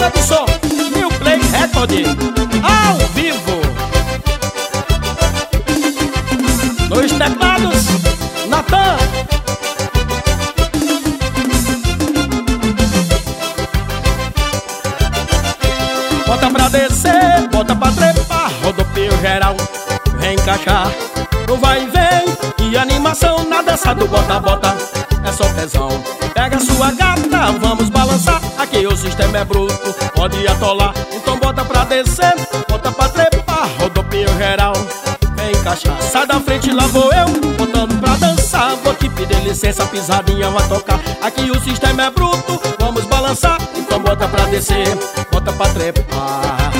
Mesa do som, New Play Record, ao vivo. Nos teclados, Natan. Bota pra descer, bota pra trepar, rodopio geral, vem encaixar. No vai e vem, e animação na dança do bota-bota, é só tesão. Pega sua gata, vamos balançar, aqui o sistema é bruto, pode atolar. Então bota pra descer, bota pra trepar, rodopio geral, vem encaixar. Sai da frente, lá vou eu, botando pra dançar. Vou te pedir licença, pisadinha vai tocar. Aqui o sistema é bruto, vamos balançar. Então bota pra descer, bota pra trepar.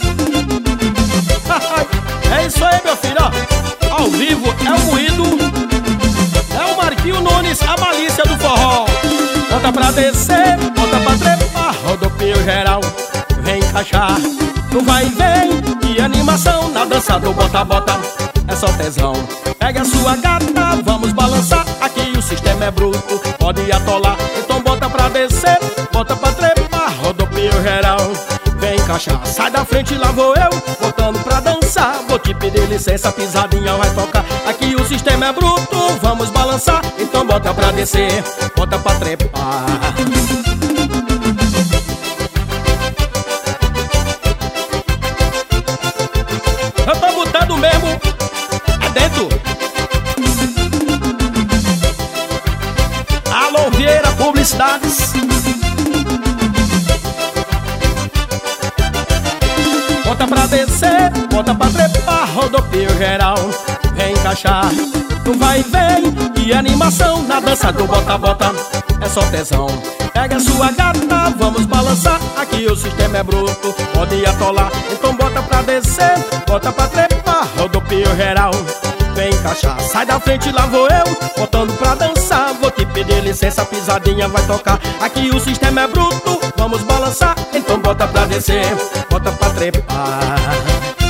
É isso aí, meu filho, ó. Ao vivo é o moído, é o Marquinho Nunes, a malícia do forró. Bota pra descer, bota pra trepar, rodopio geral, vem encaixar. No vai e vem, e animação na dança do bota-bota, é só tesão. Pega a sua gata, vamos balançar, aqui o sistema é bruto, pode atolar. Então bota pra descer, bota pra trepar, rodopio geral, vem encaixar. Sai da frente, lá vou eu, botando pra dançar. Vou te pedir licença, pisadinha vai tocar. Aqui o sistema é bruto, vamos balançar. Então bota pra descer, bota pra trepar. Eu tô botando mesmo, é dentro. Alô Vieira Publicidades. Bota pra descer, bota pra trepar, rodopio geral, vem encaixar. No vai e vem, e animação na dança do bota-bota, é só tesão. Pega a sua gata, vamos balançar, aqui o sistema é bruto, pode atolar. Então bota pra descer, bota pra trepar, rodopio geral, vem encaixar. Sai da frente, lá vou eu, botando pra dançar. Vou te pedir licença, pisadinha vai tocar. Aqui o sistema é bruto, vamos balançar. Então bota pra descer, bota pra trepar.